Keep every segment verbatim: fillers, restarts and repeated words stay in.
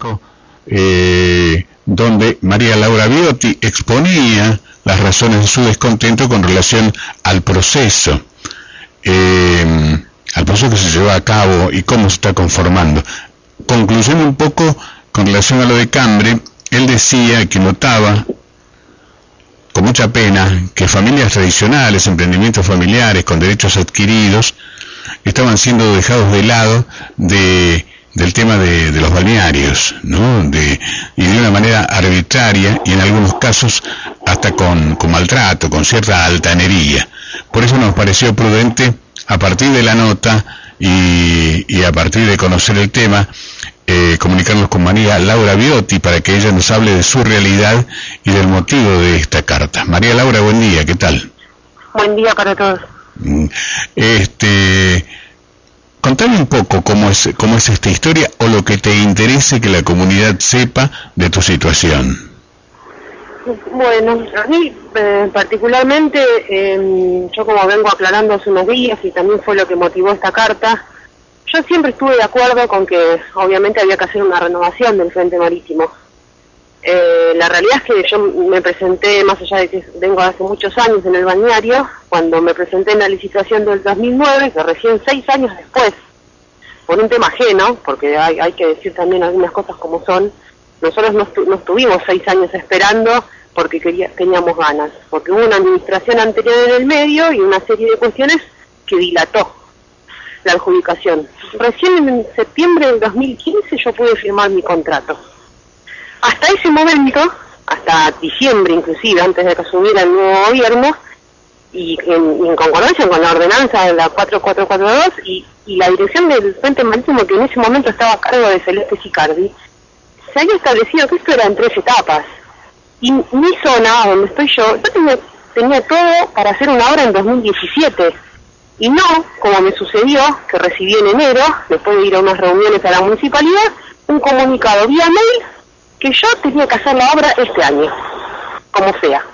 Francisco, eh, donde María Laura Biotti exponía las razones de su descontento con relación al proceso, eh, al proceso que se lleva a cabo y cómo se está conformando. Concluyendo un poco con relación a lo de Cambre, él decía que notaba con mucha pena que familias tradicionales, emprendimientos familiares con derechos adquiridos, estaban siendo dejados de lado de del tema de, de los balnearios, ¿no? De, y de una manera arbitraria y en algunos casos hasta con, con maltrato, con cierta altanería. Por eso nos pareció prudente, a partir de la nota y, y a partir de conocer el tema, eh, comunicarnos con María Laura Biotti para que ella nos hable de su realidad y del motivo de esta carta. María Laura, buen día, ¿qué tal? Buen día para todos. Este... Contame un poco cómo es cómo es esta historia o lo que te interese que la comunidad sepa de tu situación. Bueno, a mí eh, particularmente, eh, yo como vengo aclarando hace unos días y también fue lo que motivó esta carta, yo siempre estuve de acuerdo con que obviamente había que hacer una renovación del Frente Marítimo. Eh, la realidad es que yo me presenté, más allá de que vengo hace muchos años en el balneario, cuando me presenté en la licitación del dos mil nueve, que recién seis años después, por un tema ajeno, porque hay, hay que decir también algunas cosas como son, nosotros no, estu no estuvimos seis años esperando porque quería, teníamos ganas, porque hubo una administración anterior en el medio y una serie de cuestiones que dilató la adjudicación. Recién en septiembre del dos mil quince yo pude firmar mi contrato. Hasta ese momento, hasta diciembre inclusive, antes de que asumiera el nuevo gobierno, y en, en concordancia con la ordenanza de la cuatro cuatro cuatro dos y, y la dirección del Frente Marítimo, que en ese momento estaba a cargo de Celeste Sicardi, se había establecido que esto era en tres etapas. Y mi zona, donde estoy yo, yo tenía, tenía todo para hacer una obra en dos mil diecisiete. Y no, como me sucedió, que recibí en enero, después de ir a unas reuniones a la municipalidad, un comunicado vía mail que yo tenía que hacer la obra este año, como sea.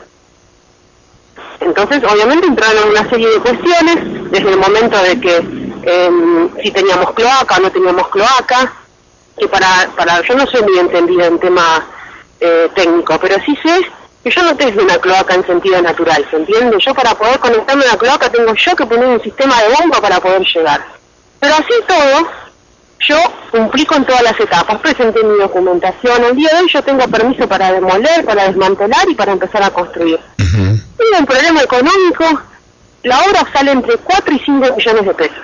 Entonces, obviamente entraron una serie de cuestiones, desde el momento de que eh, si teníamos cloaca o no teníamos cloaca, que para, para yo no soy muy entendida en tema eh, técnico, pero sí sé que yo no tengo una cloaca en sentido natural, ¿se entiende? Yo para poder conectarme a la cloaca tengo yo que poner un sistema de bomba para poder llegar. Pero así todo, yo cumplí con todas las etapas, presenté mi documentación, el día de hoy yo tengo permiso para demoler, para desmantelar y para empezar a construir. Uh-huh. Tengo un problema económico, la obra sale entre cuatro y cinco millones de pesos.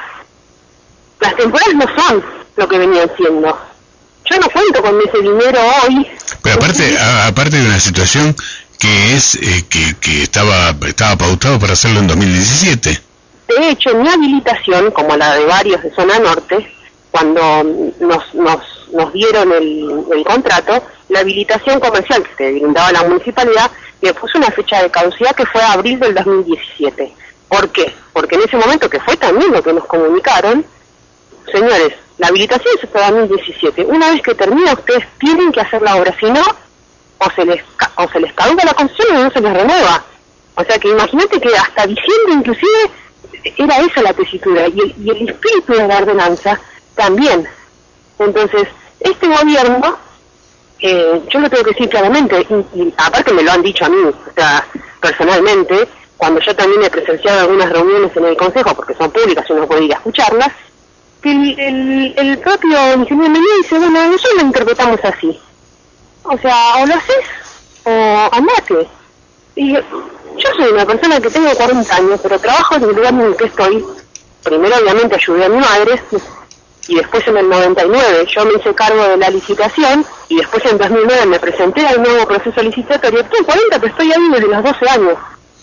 Las temporadas no son lo que venían siendo. Yo no cuento con ese dinero hoy. Pero aparte, a, aparte de una situación que es eh, que, que estaba estaba pautado para hacerlo en dos mil diecisiete. De hecho, mi habilitación, como la de varios de zona norte, cuando nos nos, nos dieron el, el contrato, la habilitación comercial que se brindaba la municipalidad le puso una fecha de caducidad que fue abril del dos mil diecisiete. ¿Por qué? Porque en ese momento, que fue también lo que nos comunicaron, señores, la habilitación es hasta dos mil diecisiete. Una vez que termina, ustedes tienen que hacer la obra, si no, o se les o se les caduca la concesión o no se les renueva. O sea que imagínate que hasta diciembre inclusive era esa la tesitura, y el, y el espíritu de la ordenanza también. Entonces, este gobierno, eh, yo lo tengo que decir claramente, y, y aparte me lo han dicho a mí, o sea, personalmente, cuando yo también he presenciado algunas reuniones en el Consejo, porque son públicas y uno puede ir a escucharlas, que el, el, el propio ingeniero Menía dice, bueno, nosotros lo interpretamos así. O sea, o lo haces, o andate. Y yo soy una persona que tengo cuarenta años, pero trabajo en el lugar en el que estoy. Primero, obviamente, ayudé a mi madre, y después en el noventa y nueve yo me hice cargo de la licitación, y después en dos mil nueve me presenté al nuevo proceso licitatorio. Tengo cuarenta, pero estoy ahí desde los doce años.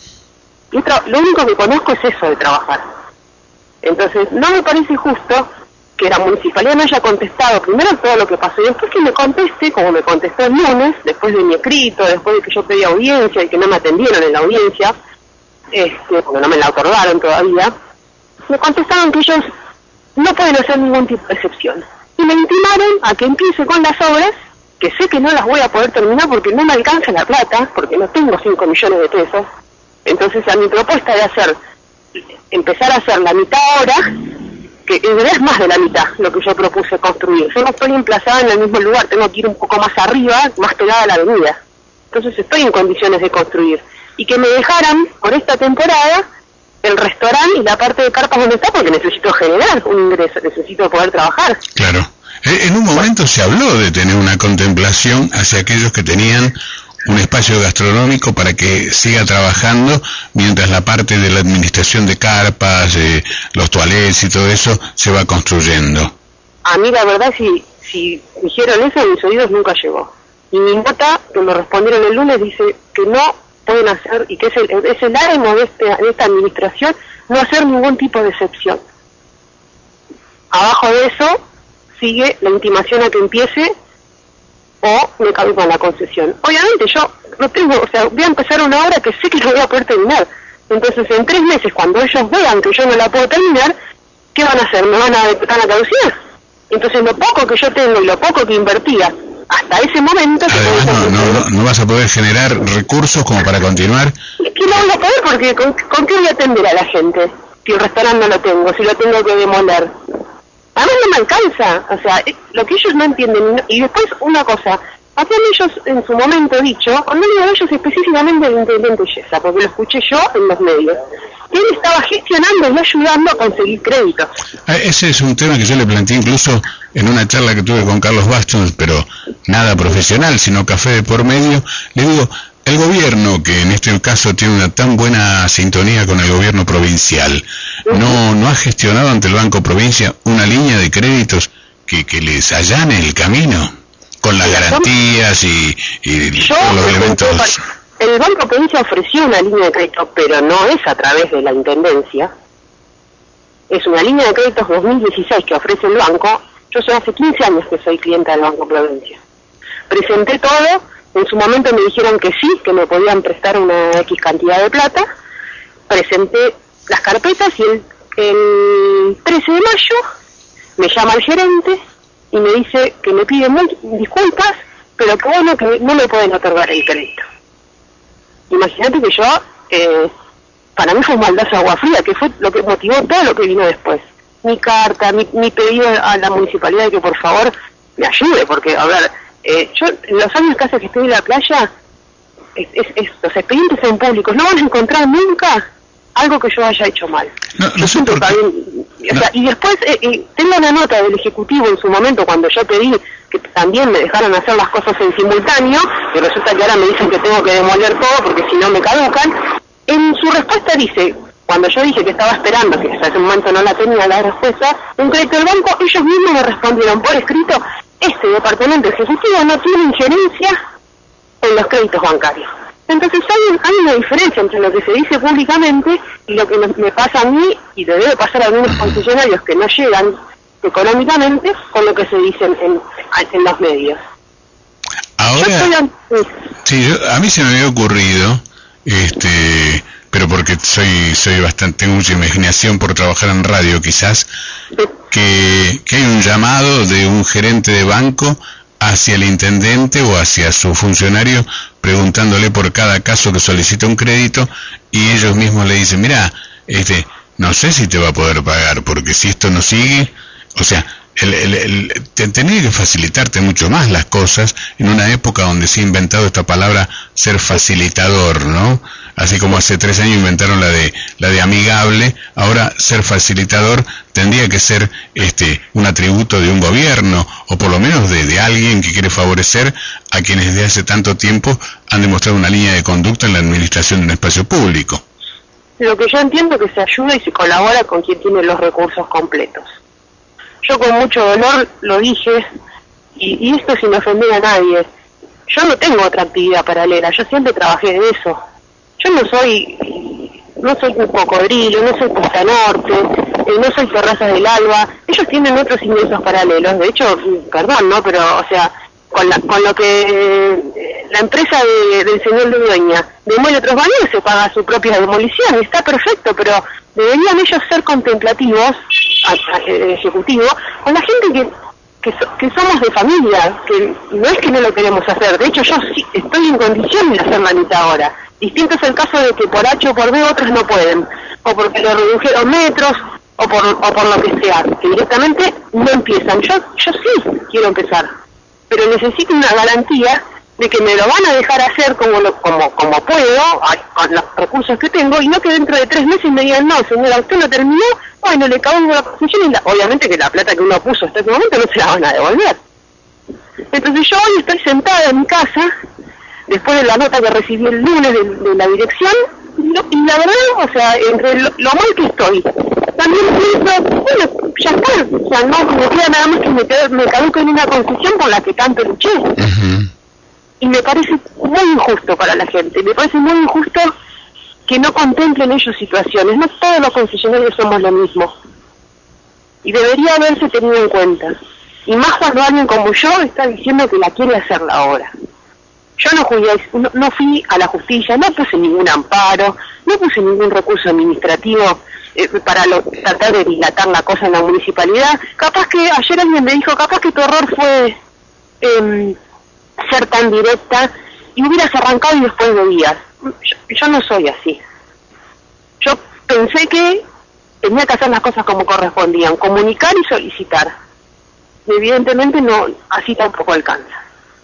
Y lo único que conozco es eso de trabajar. Entonces, no me parece justo que la municipalidad no haya contestado primero todo lo que pasó y después que me conteste, como me contestó el lunes, después de mi escrito, después de que yo pedí audiencia y que no me atendieron en la audiencia, este, porque no me la otorgaron todavía, me contestaron que ellos no pueden hacer ningún tipo de excepción. Y me intimaron a que empiece con las obras, que sé que no las voy a poder terminar porque no me alcanza la plata, porque no tengo cinco millones de pesos. Entonces, a mi propuesta de hacer, empezar a hacer la mitad ahora, que en realidad es más de la mitad lo que yo propuse construir. Yo no estoy emplazada en el mismo lugar, tengo que ir un poco más arriba, más pegada a la avenida. Entonces estoy en condiciones de construir. Y que me dejaran, por esta temporada, el restaurante y la parte de carpas donde está, porque necesito generar un ingreso, necesito poder trabajar. Claro. En un momento se habló de tener una contemplación hacia aquellos que tenían un espacio gastronómico para que siga trabajando mientras la parte de la administración de carpas, eh, los toalets y todo eso se va construyendo. A mí la verdad, si, si dijeron eso, en mis oídos nunca llegó. Y mi nota, que me respondieron el lunes, dice que no pueden hacer, y que es el, es el ánimo de, este, de esta administración, no hacer ningún tipo de excepción. Abajo de eso sigue la intimación a que empiece o me caigo con la concesión. Obviamente yo no tengo, o sea, voy a empezar una obra que sé que no voy a poder terminar. Entonces en tres meses, cuando ellos vean que yo no la puedo terminar, ¿qué van a hacer? ¿Me van a decretar la caducidad? Entonces lo poco que yo tengo y lo poco que invertía hasta ese momento... Además no, no, no, no vas a poder generar recursos como para continuar. Es que no voy a poder porque ¿con, con qué voy a atender a la gente? Si el restaurante no lo tengo, si lo tengo que demoler. A mí no me alcanza, o sea, lo que ellos no entienden. Y después una cosa, habían ellos en su momento dicho, cuando digo ellos específicamente el intendente Yesa, porque lo escuché yo en los medios, que él estaba gestionando y ayudando a conseguir créditos. Ese es un tema que yo le planteé incluso en una charla que tuve con Carlos Bastos, pero nada profesional, sino café de por medio. Le digo, el gobierno, que en este caso tiene una tan buena sintonía con el gobierno provincial, no no ha gestionado ante el Banco Provincia una línea de créditos que, que les allane el camino, con las garantías y, y yo, todos los elementos. El Banco Provincia ofreció una línea de crédito, pero no es a través de la Intendencia. Es una línea de créditos dos mil dieciséis que ofrece el banco. Yo soy hace quince años que soy clienta del Banco Provincia. Presenté todo. En su momento me dijeron que sí, que me podían prestar una X cantidad de plata. Presenté las carpetas y el, el trece de mayo me llama el gerente y me dice que me pide muy disculpas, pero que bueno, que no me pueden otorgar el crédito. Imagínate que yo, eh, para mí fue un baldazo de agua fría, que fue lo que motivó todo lo que vino después. Mi carta, mi, mi pedido a la municipalidad de que por favor me ayude, porque, a ver... Eh, yo, en los años casi que estoy en la playa, es, es, es, los expedientes son públicos, no van a encontrar nunca algo que yo haya hecho mal. No, no sé por qué. O sea, y después eh, eh, tengo una nota del Ejecutivo en su momento cuando yo pedí que también me dejaran hacer las cosas en simultáneo, y resulta que ahora me dicen que tengo que demoler todo porque si no me caducan. En su respuesta dice, cuando yo dije que estaba esperando, que hasta ese momento no la tenía la respuesta, un crédito del banco, ellos mismos me respondieron por escrito: este departamento ejecutivo no tiene injerencia en los créditos bancarios. Entonces hay, hay una diferencia entre lo que se dice públicamente y lo que me, me pasa a mí y le debe pasar a algunos concesionarios que no llegan económicamente con lo que se dice en, en, en los medios. Ahora, estoy, sí, yo, a mí se me había ocurrido, este, pero porque soy soy bastante, tengo mucha imaginación por trabajar en radio quizás, que, que hay un llamado de un gerente de banco hacia el intendente o hacia su funcionario preguntándole por cada caso que solicita un crédito y ellos mismos le dicen, mira, este, no sé si te va a poder pagar porque si esto no sigue, o sea, el, el, el, te, tenía que facilitarte mucho más las cosas en una época donde se ha inventado esta palabra ser facilitador, ¿no? Así como hace tres años inventaron la de la de amigable, ahora ser facilitador tendría que ser este un atributo de un gobierno o por lo menos de, de alguien que quiere favorecer a quienes desde hace tanto tiempo han demostrado una línea de conducta en la administración de un espacio público. Lo que yo entiendo es que se ayuda y se colabora con quien tiene los recursos completos. Yo con mucho dolor lo dije, y, y esto sin ofender a nadie, yo no tengo otra actividad paralela, yo siempre trabajé de eso. Yo no soy, no soy un cocodrilo, no soy Costa Norte, eh, no soy Terrazas del Alba, ellos tienen otros ingresos paralelos, de hecho, perdón, ¿no? Pero, o sea, con, la, con lo que eh, la empresa de, del señor Ludueña demuele otros baños, se paga su propia demolición, y está perfecto, pero deberían ellos ser contemplativos, el ejecutivo, con la gente que, que, so, que somos de familia, que no es que no lo queremos hacer, de hecho yo sí estoy en condiciones de hacer la mitad ahora. Distinto es el caso de que por H o por B otros no pueden, o porque le redujeron metros, o por, o por lo que sea, que directamente no empiezan. Yo, yo sí quiero empezar, pero necesito una garantía de que me lo van a dejar hacer como lo, como como puedo, con los recursos que tengo, y no que dentro de tres meses me digan, no, señora, usted no terminó, bueno, le acabamos la construcción, y la, obviamente que la plata que uno puso hasta ese momento no se la van a devolver. Entonces yo hoy estoy sentada en mi casa, después de la nota que recibí el lunes de, de la dirección, y, no, y la verdad, o sea, entre lo, lo mal que estoy, también pienso, bueno, ya está, o sea, no me queda nada más que me, me caduco en una concesión con la que tanto luché. Uh-huh. Y me parece muy injusto para la gente, me parece muy injusto que no contemplen ellos situaciones. No todos los concesionarios somos lo mismo. Y debería haberse tenido en cuenta. Y más cuando alguien como yo está diciendo que la quiere hacer la obra. Yo no, jugué, no, no fui a la justicia, no puse ningún amparo, no puse ningún recurso administrativo eh, para lo, tratar de dilatar la cosa en la municipalidad. Capaz que ayer alguien me dijo, capaz que tu error fue... Eh, ser tan directa y hubieras arrancado y después veías. Yo, yo no soy así. Yo pensé que tenía que hacer las cosas como correspondían, comunicar y solicitar. Y evidentemente no, así tampoco alcanza.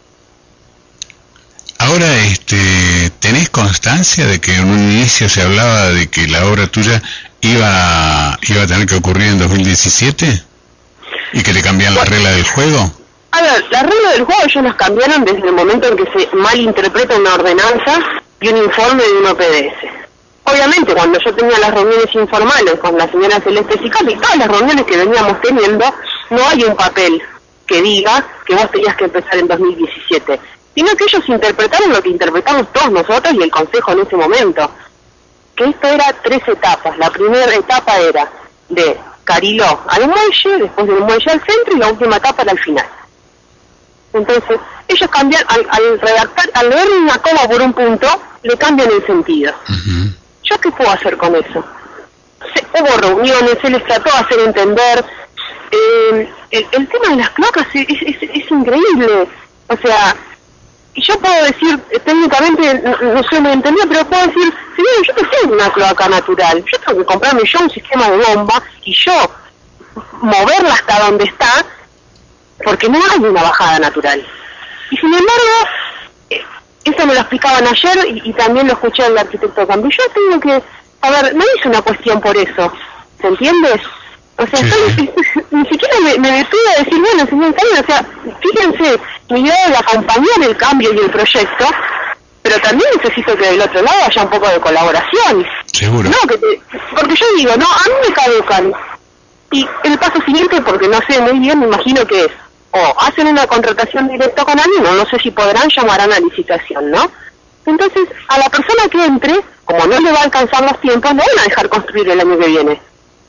Ahora, este, ¿tenés constancia de que en un inicio se hablaba de que la obra tuya iba, iba a tener que ocurrir en dos mil diecisiete? ¿Y que le cambian la regla del juego? A ver, las reglas del juego ellos las cambiaron desde el momento en que se malinterpreta una ordenanza y un informe de un O P D S. Obviamente, cuando yo tenía las reuniones informales con la señora Celeste Sicali, y todas las reuniones que veníamos teniendo, no hay un papel que diga que vos tenías que empezar en dos mil diecisiete, sino que ellos interpretaron lo que interpretamos todos nosotros y el Consejo en ese momento, que esto era tres etapas. La primera etapa era de Cariló al muelle, después del muelle al centro, y la última etapa era al final. Entonces, ellos cambian, al, al redactar, al leer una coma por un punto, le cambian el sentido. Uh-huh. ¿Yo qué puedo hacer con eso? Se, hubo reuniones, se les trató de hacer entender. Eh, el, el tema de las cloacas es, es, es, es increíble. O sea, y yo puedo decir, eh, técnicamente, no, no sé, me entendía, pero puedo decir, si bien yo no tengo una cloaca natural, yo tengo que comprarme yo un sistema de bomba y yo moverla hasta donde está, porque no hay una bajada natural. Y sin embargo, eh, eso me lo explicaban ayer y, y también lo escuché al arquitecto Campi. Yo tengo que, a ver, no hice una cuestión por eso, ¿se entiendes? O sea, sí. estoy, ni siquiera me, me detuve a decir, bueno, señor Campi, o sea, fíjense, mi idea es acompañar el cambio y el proyecto, pero también necesito que del otro lado haya un poco de colaboración. Seguro. No, que te, porque yo digo, no, a mí me caducan. Y el paso siguiente, porque no sé muy bien, me imagino que es, o hacen una contratación directa con alguien, o no sé si podrán, llamarán a licitación, ¿no? Entonces, a la persona que entre, como no le va a alcanzar los tiempos, no van a dejar construir el año que viene.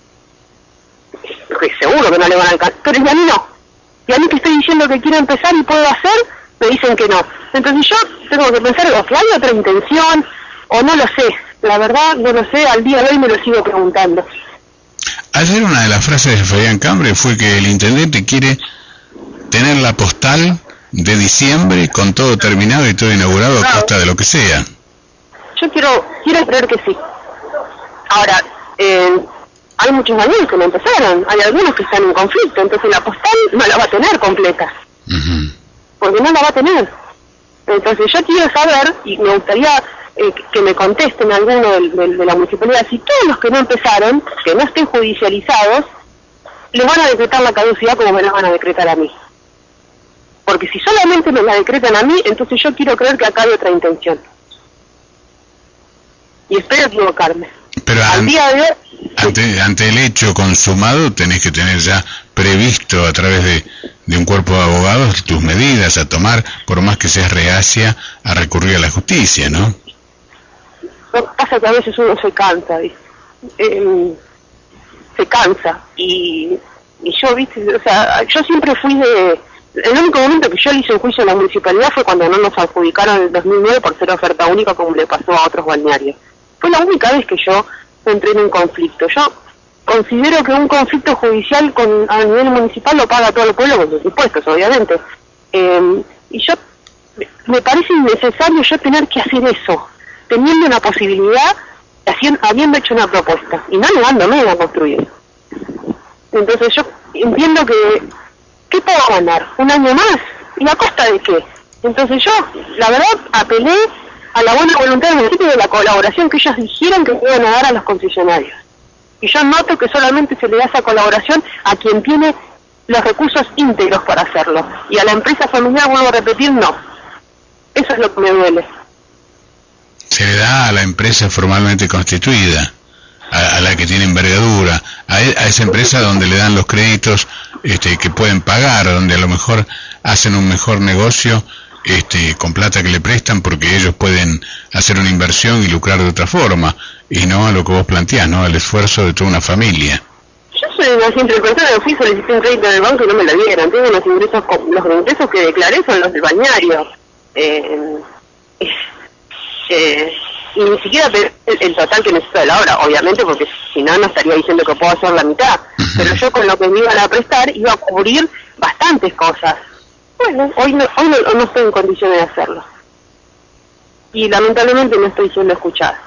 Porque seguro que no le van a alcanzar, pero y a mí no. Y a mí que estoy diciendo que quiero empezar y puedo hacer, me dicen que no. Entonces yo tengo que pensar, o que hay otra intención, o no lo sé. La verdad, no lo sé, al día de hoy me lo sigo preguntando. Ayer una de las frases de Fabián Cambre fue que el intendente quiere tener la postal de diciembre con todo terminado y todo inaugurado a costa de lo que sea. Yo quiero quiero creer que sí. Ahora, eh, hay muchos amigos que no empezaron, hay algunos que están en conflicto, entonces la postal no la va a tener completa. Uh-huh. Porque no la va a tener. Entonces yo quiero saber, y me gustaría eh, que me contesten alguno de, de, de la municipalidad, si todos los que no empezaron, que no estén judicializados, les van a decretar la caducidad como me la van a decretar a mí. Porque si solamente me la decretan a mí, entonces yo quiero creer que acá hay otra intención. Y espero equivocarme. Pero Al an- día de hoy, ante, ante el hecho consumado tenés que tener ya previsto a través de, de un cuerpo de abogados tus medidas a tomar, por más que seas reacia a recurrir a la justicia, ¿no? Lo que pasa es que a veces uno se cansa, ¿viste? Eh, se cansa. Y, y yo, ¿viste? O sea, yo siempre fui de... El único momento que yo le hice un juicio a la municipalidad fue cuando no nos adjudicaron en el dos mil nueve por ser oferta única como le pasó a otros balnearios. Fue la única vez que yo entré en un conflicto. Yo considero que un conflicto judicial con a nivel municipal lo paga todo el pueblo con sus impuestos, obviamente. Eh, y yo, me parece innecesario yo tener que hacer eso, teniendo una posibilidad, haciendo, habiendo hecho una propuesta, y no negándome a construir. Entonces yo entiendo que, ¿qué puedo ganar? ¿Un año más? ¿Y a costa de qué? Entonces yo, la verdad, apelé a la buena voluntad del municipio y de la colaboración que ellos dijeron que iban a dar a los concesionarios. Y yo noto que solamente se le da esa colaboración a quien tiene los recursos íntegros para hacerlo. Y a la empresa familiar, vuelvo a repetir, no. Eso es lo que me duele. Se le da a la empresa formalmente constituida, a, a la que tiene envergadura, a, e, a esa empresa donde le dan los créditos este, que pueden pagar, donde a lo mejor hacen un mejor negocio este, con plata que le prestan porque ellos pueden hacer una inversión y lucrar de otra forma, y no a lo que vos planteás, ¿no? El esfuerzo de toda una familia. Yo soy una simple persona, fui, solicité un crédito en el banco y no me lo dieron. Tengo los ingresos, los ingresos que declaré son los del balneario. Eh, eh, y ni siquiera el, el total que necesito de la obra, obviamente, porque si no, no estaría diciendo que puedo hacer la mitad. Uh-huh. Pero yo con lo que me iban a prestar iba a cubrir bastantes cosas. Bueno, hoy no, hoy no, no estoy en condiciones de hacerlo. Y lamentablemente no estoy siendo escuchada.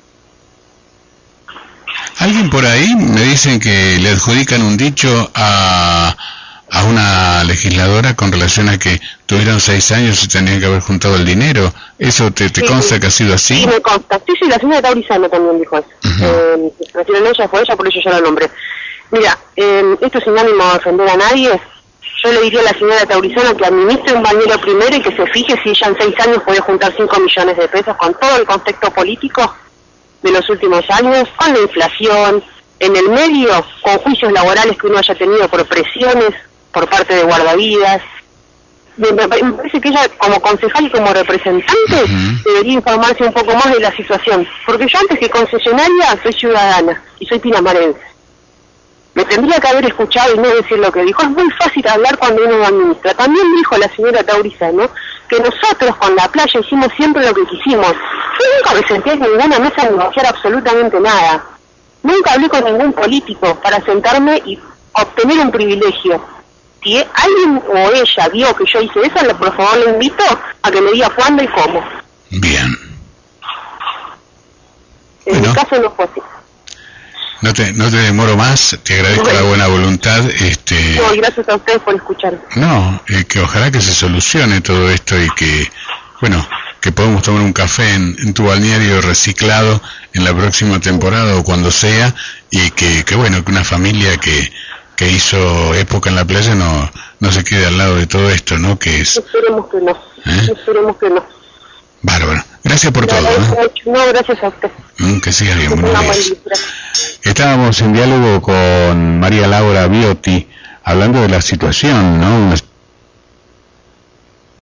Alguien por ahí me dicen que le adjudican un dicho a, a una legisladora con relación a que tuvieron seis años y tenían que haber juntado el dinero. ¿Eso te, te sí, consta que ha sido así? Sí, me consta. Sí, sí, la señora Taurizano también dijo eso. Uh-huh. eh, refieren a ella, fue ella, por eso yo la nombré. Mira, eh, esto es sinónimo de ofender a nadie. Yo le diría a la señora Taurizano que administre un bañero primero y que se fije si ella en seis años puede juntar cinco millones de pesos con todo el contexto político de los últimos años, con la inflación, en el medio, con juicios laborales que uno haya tenido por presiones por parte de guardavidas. Me, me parece que ella, como concejal y como representante, uh-huh. debería informarse un poco más de la situación, porque yo antes que concesionaria soy ciudadana y soy pinamarense. Me tendría que haber escuchado y no decir lo que dijo. Es muy fácil hablar cuando uno administra. También dijo la señora Taurizano que nosotros con la playa hicimos siempre lo que quisimos. Yo nunca me senté en ninguna mesa a negociar absolutamente nada. Nunca hablé con ningún político para sentarme y obtener un privilegio. Si alguien o ella vio que yo hice eso, por favor le invito a que me diga cuándo y cómo. Bien. En bueno. mi caso no fue así. No te, no te demoro más, te agradezco bueno. la buena voluntad. Este... No, y gracias a ustedes por escuchar. No, eh, que ojalá que se solucione todo esto y que, bueno, que podamos tomar un café en, en tu balneario reciclado en la próxima temporada o cuando sea, y que, que bueno, que una familia que, que hizo época en la playa no, no se quede al lado de todo esto, ¿no? Que es... Esperemos que no, ¿Eh? esperemos que no. Bárbaro. Gracias por todo. ¿eh? No, gracias a usted. Mm, que sigas bien, buenos días. Gracias. Estábamos en diálogo con María Laura Biotti, hablando de la situación, ¿no? Una